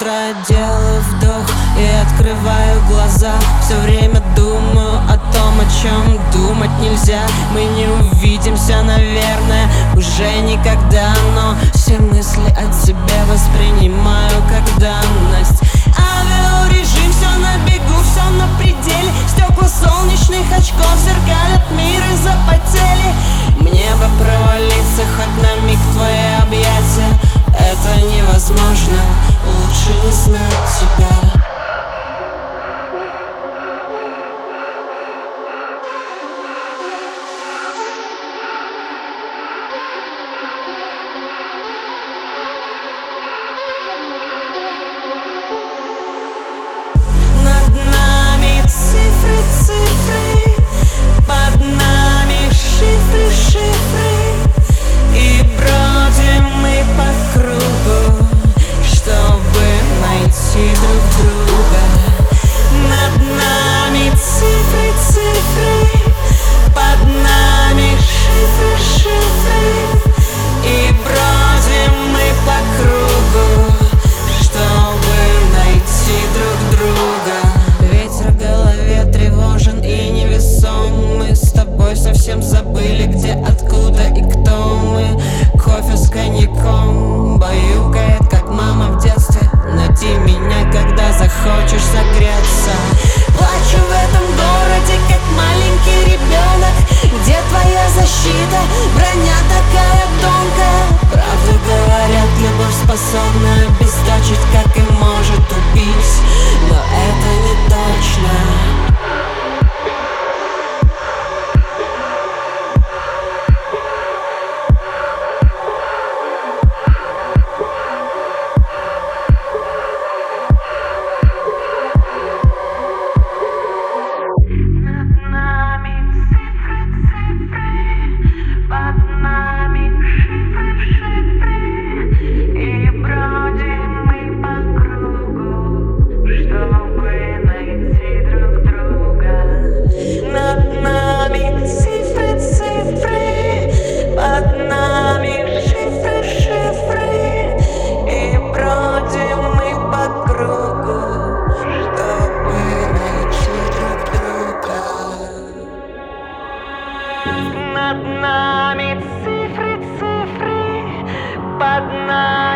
утро, делаю вдох и открываю глаза. Все время думаю о том, о чем думать нельзя. Мы не увидимся, наверное, уже никогда, но все мысли о тебе воспринимаю как данность. Авиарежим, все на бегу, все на пределе. Стекла солнечных очков зеркалят мир и запотели. Мне бы провалиться хоть на миг в твои объятия. Это невозможно, лучше не знать тебя. Совсем забыли, где, откуда и кто мы. Кофе с коньяком баюкает, как мама в детстве. Найди меня, когда захочешь согреться. Плачу в этом городе, как маленький ребенок. Где твоя защита? Броня такая тонкая. Правду говорят, любовь способна обесточить, как и может убить. Но это не точно. Над нами цифры, цифры, под нами.